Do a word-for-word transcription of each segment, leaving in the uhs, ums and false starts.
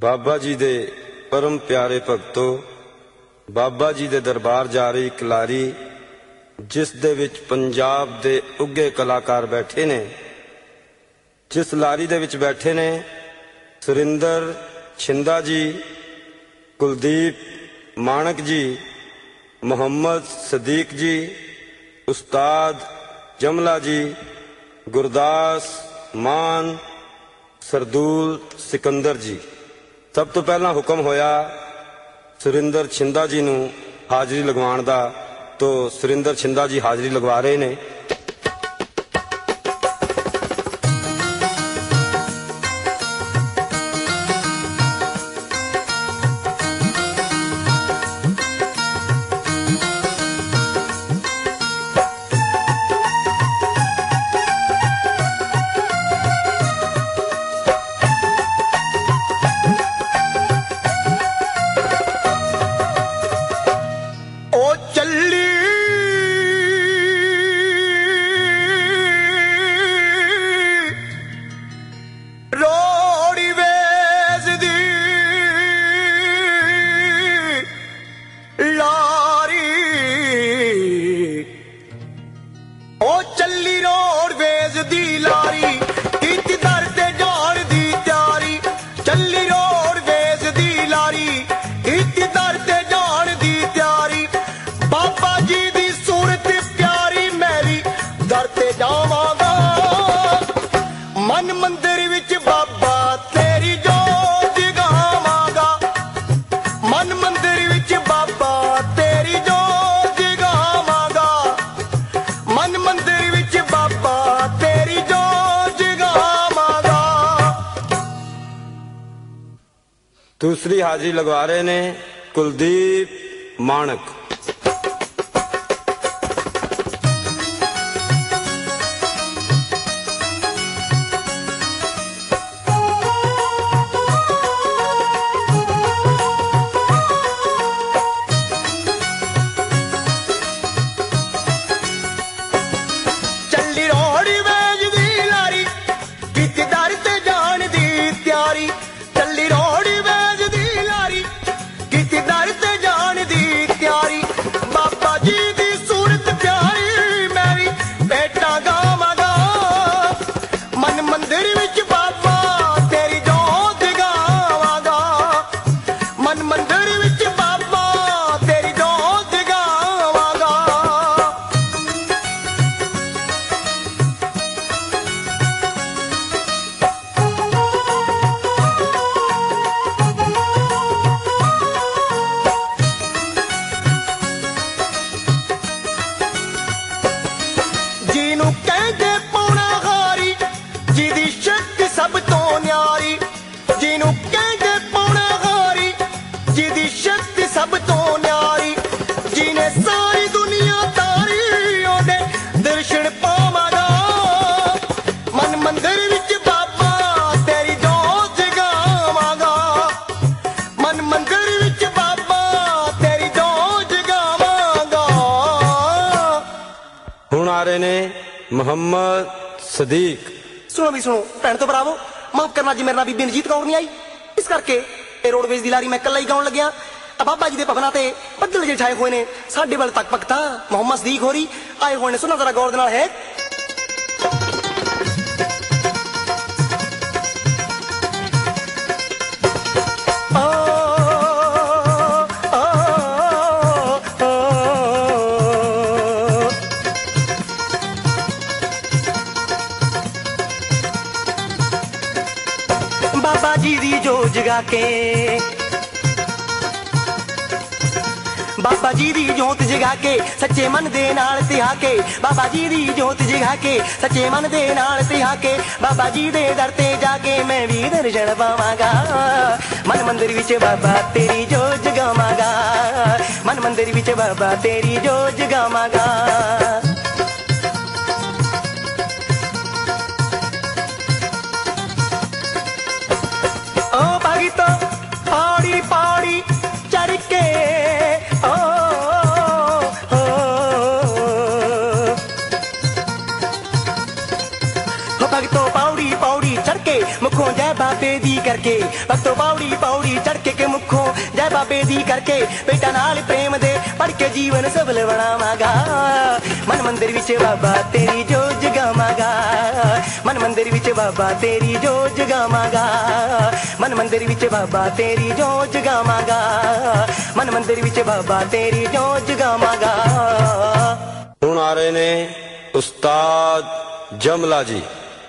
बाबा जी दे परम प्यारे भगतो, बाबा जी दे दरबार जा रही एक लारी जिस दे विच पंजाब दे उगे कलाकार बैठे ने। जिस लारी दे विच बैठे ने सुरिंदर छिंदा जी, कुलदीप माणक जी, मोहम्मद सदीक जी, उस्ताद जमला जी, गुरदास मान, सरदूल सिकंदर जी। सब तो पहला हुक्म होया सुरिंदर छिंदा जी नूं हाजरी लगवाण दा, तो सुरिंदर छिंदा जी हाजरी लगवा रहे ने। दूसरी हाजिरी लगवा रहे ने कुलदीप माणक। मोहम्मद सदीक। सुनो भी सुनो भैन तो भरावो, माफ करना जी मेरे नाल बीबी रंजीत कौर नहीं आई, इस करके रोडवेज दी लारी मैं कल्ला ही गाउण लग्या। बाबा जी दे भवनां ते बदल जे छाए हुए ने, साडे वाल तक भगता मोहम्मद सदीक होरी आए हुए ने। सुना जरा गौर दे नाल है। बाबा जी दी जोत जगा के, बाबा जी दी जोत जगा के सच्चे मन दे नाल तिहा के, बाबा जी दी जोत जगा के सच्चे मन दे नाल तिहा के, बाबा जी दे दर ते जाके मैं भी दर्शन पावांगा। मन मंदिर विच बाबा तेरी जोत जगावांगा, मन मंदिर विच बाबा तेरी जोत जगावांगा। पौड़ी पौड़ी चढ़ के ओ, ओ, ओ भगतो पौड़ी पौड़ी चढ़ के मुखों जय बाबे दी कर के भक्तों पौड़ी पौड़ी चढ़ के के मुखों जय बाबे दी करके बेटा नाल प्रेम दे पढ़ के जीवन सफल बनावांगा मन मंदिर विच बाबा तेरी जो जगावांगा मन मंदिर विच बाबा तेरी जो जगावांगा मन मंदिर विच बाबा तेरी जो जगावांगा मन मंदिर विच बाबा तेरी जो जगावांगा। हुण आ रहे ने उस्ताद जमला जी।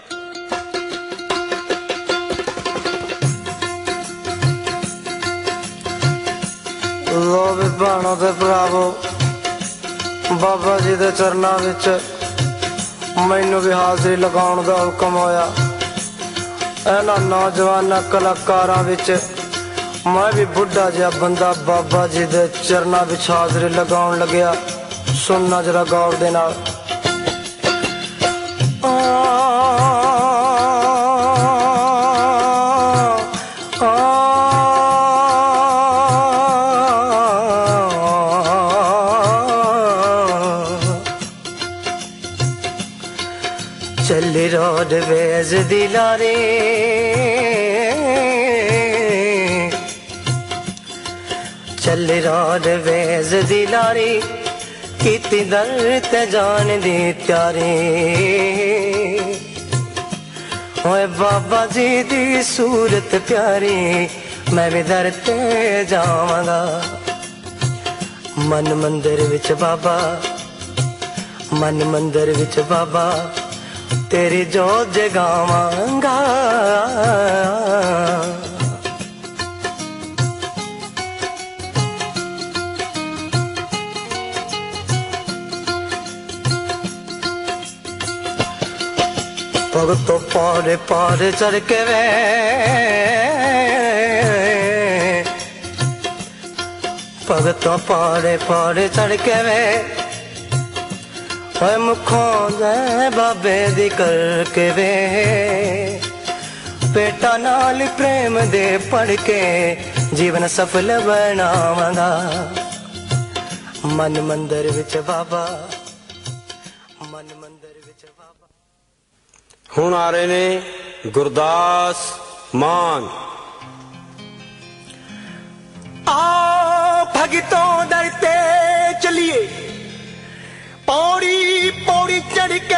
लो भी भैनों ते भरावो बाबा जी दे चरनां विच मैनू भी हाज़री लगाउण दा हुक्म होया। इन्हां नौजवान कलाकारां विच मैं भी बुढ़ा जिहा बंदा बाबा जी दे चरनां विच हाज़री लगाउण लग्या। सुनना जरा गौर दे नाल। चल रोडवेज दिलारे चल रोडवेज दिलारे किती दर ते जान दे त्यारे ओए बाबा जी दी सूरत प्यारी मैं भी दर ते जावांगा। मन मंदिर विच बाबा मन मंदिर विच बाबा तेरी जोत जगावांगा। भगतों पारे पारे चढ़ के वे भगतों पारे पारे चढ़ के वे मुखों जय बाबे दी करके वे बेटा नाल प्रेम दे पढ़ के जीवन सफल बनावांगा। मन मंदिर विच बाबा मन मंदिर विच बाबा। हुण आ रहे ने गुरदास मान। आओ भगतों दर ते चलिए पौड़ी पौड़ी चढ़ के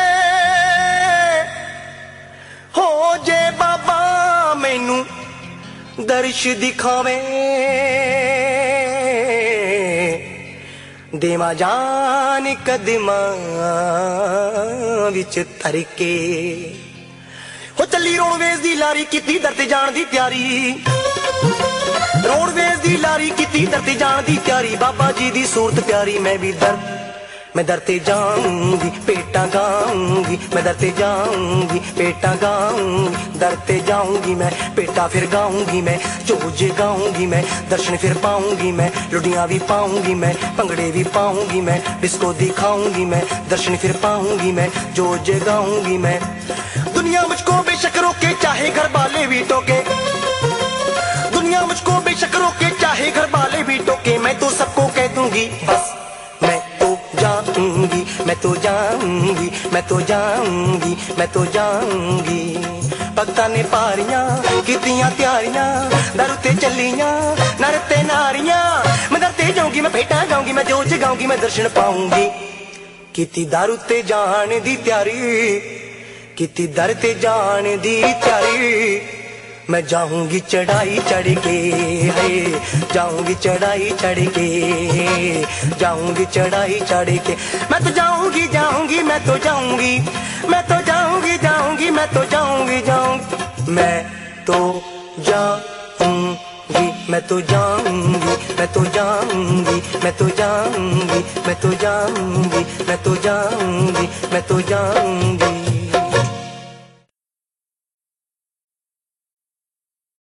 हो जे बाबा मैनू दर्श दिखावे देवा जान कदमां विच तर के हो चली रोडवेज दी लारी किती दर ते जान दी तैयारी रोडवेज दी लारी किती दर ते जान दी तैयारी बाबा जी दी सूरत प्यारी मैं भी दर मैं दरते जाऊंगी पेटा गाऊंगी मैं दरते जाऊंगी पेटा गाऊंगी दरते जाऊंगी मैं पेटा फिर गाऊंगी मैं चोज गाऊंगी मैं दर्शन फिर पाऊंगी मैं लुडियां भी पाऊंगी मैं भंगड़े भी पाऊंगी मैं डिस्को दिखाऊंगी मैं दर्शन फिर पाऊंगी मैं जोज गाऊंगी मैं। दुनिया मुझको बेशक रोके चाहे घर वाले भी टोके दुनिया मुझको बेशक रोके चाहे घर वाले भी टोके मैं तो सबको कह दूंगी बस मैं जाऊंगी मैं तो जाऊंगी मैं तो जाऊंगी मैं तो जाऊंगी। भगतां ने पारियां कीतियां त्यारियां दर ते चलियां नर ते नारियां मैं दर ते जाऊंगी मैं भेटां गाऊंगी मैं जोज गाऊंगी मैं दर्शन पाऊंगी। कीती दर ते जान दी त्यारी कीती दर ते जान दी त्यारी मैं जाऊंगी चढ़ाई चढ़ के है जाऊंगी चढ़ाई चढ़ के जाऊंगी चढ़ाई चढ़ के मैं तो जाऊंगी जाऊंगी मैं तो जाऊंगी मैं तो जाऊंगी जाऊंगी मैं तो जाऊंगी जाऊंगी मैं तो जाऊंगी मैं तो जाऊंगी मैं तो जाऊंगी मैं तो जाऊंगी मैं तो जाऊंगी मैं तो जाऊंगी मैं तो जाऊंगी।